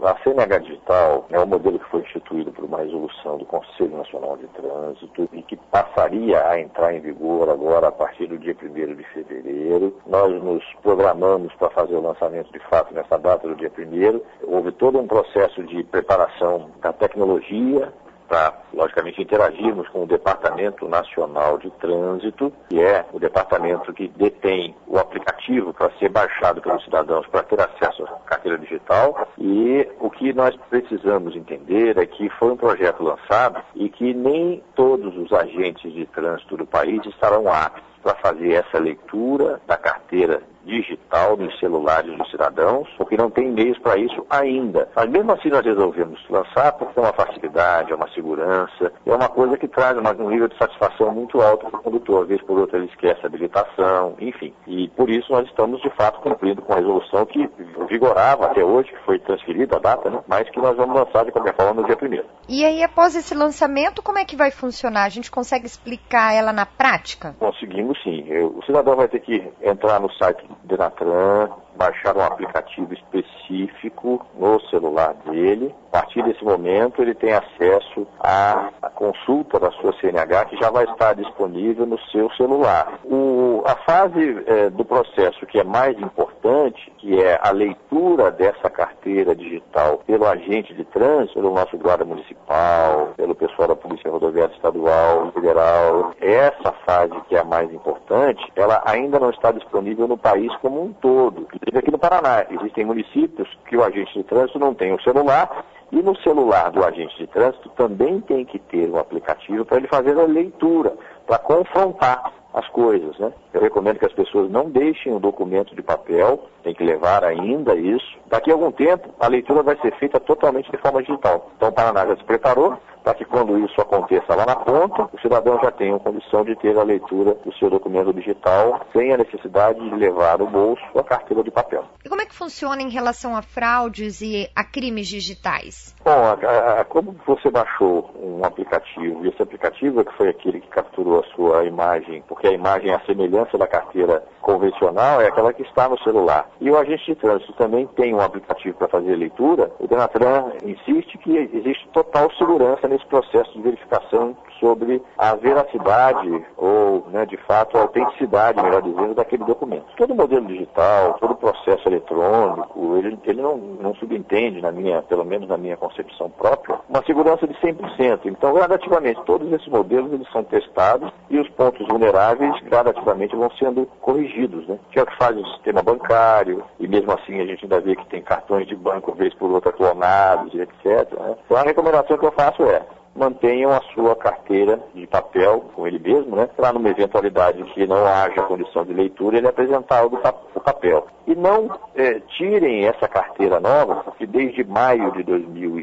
A CNH Digital é um modelo que foi instituído por uma resolução do Conselho Nacional de Trânsito e que passaria a entrar em vigor agora a partir do dia 1º de fevereiro. Nós nos programamos para fazer o lançamento de fato nessa data do dia 1º. Houve todo um processo de preparação da tecnologia, para, logicamente, interagirmos com o Departamento Nacional de Trânsito, que é o departamento que detém o aplicativo para ser baixado pelos cidadãos para ter acesso à carteira digital. E o que nós precisamos entender é que foi um projeto lançado e que nem todos os agentes de trânsito do país estarão aptos para fazer essa leitura da carteira digital nos celulares dos cidadãos, porque não tem meios para isso ainda. Mas mesmo assim nós resolvemos lançar porque é uma facilidade, é uma segurança, é uma coisa que traz um nível de satisfação muito alto para o condutor. Às vezes por outra ele esquece a habilitação, enfim. E por isso nós estamos de fato cumprindo com a resolução que vigorava até hoje, que foi transferida a data, né? Mas que nós vamos lançar de qualquer forma no dia 1º. E aí após esse lançamento, como é que vai funcionar? A gente consegue explicar ela na prática? Conseguimos sim. O cidadão vai ter que entrar no site do Denatran, baixar um aplicativo específico no celular dele. A partir desse momento ele tem acesso à consulta da sua CNH, que já vai estar disponível no seu celular. A fase do processo que é mais importante, que é a leitura dessa carteira digital pelo agente de trânsito, pelo nosso guarda municipal, pelo pessoal da Polícia Rodoviária Estadual, Federal, essa fase que é a mais importante, ela ainda não está disponível no país como um todo. Aqui no Paraná, existem municípios que o agente de trânsito não tem o celular, e no celular do agente de trânsito também tem que ter um aplicativo para ele fazer a leitura, para confrontar as coisas, né? Eu recomendo que as pessoas não deixem o documento de papel, tem que levar ainda isso. Daqui a algum tempo, a leitura vai ser feita totalmente de forma digital. Então o Paraná já se preparou para que quando isso aconteça lá na ponta, o cidadão já tenha condição de ter a leitura do seu documento digital, sem a necessidade de levar no bolso a carteira de papel. E como é que funciona em relação a fraudes e a crimes digitais? Bom, como você baixou um aplicativo, e esse aplicativo é que foi aquele que capturou a sua imagem, porque a imagem é a semelhança da carteira convencional, é aquela que está no celular. E o agente de trânsito também tem um aplicativo para fazer a leitura. O Denatran insiste que existe total segurança nesse processo de verificação sobre a veracidade ou, de fato, a autenticidade, melhor dizendo, daquele documento. Todo modelo digital, todo processo eletrônico, ele não subentende, pelo menos na minha concepção própria, uma segurança de 100%. Então, gradativamente, todos esses modelos eles são testados e os pontos vulneráveis gradativamente vão sendo corrigidos, né? Que é o que faz o sistema bancário, e mesmo assim a gente ainda vê que tem cartões de banco, vez por outra, clonados, etc. Né? Então, a recomendação que eu faço é: mantenham a sua carteira de papel com ele mesmo, né? Para numa eventualidade que não haja condição de leitura, ele apresentar o papel. E não tirem essa carteira nova, porque desde maio de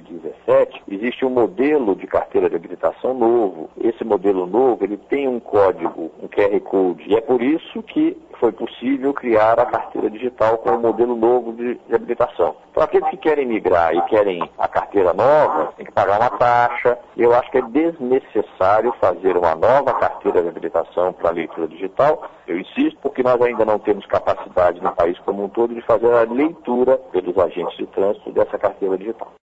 2017 existe um modelo de carteira de habilitação novo. Esse modelo novo, ele tem um código, um QR Code, e é por isso que foi possível criar a carteira digital com um modelo novo de habilitação. Então, aqueles que querem migrar e querem a carteira nova, tem que pagar uma taxa. Eu acho que é desnecessário fazer uma nova carteira de habilitação para a leitura digital. Eu insisto, porque nós ainda não temos capacidade no país como um todo de fazer a leitura pelos agentes de trânsito dessa carteira digital.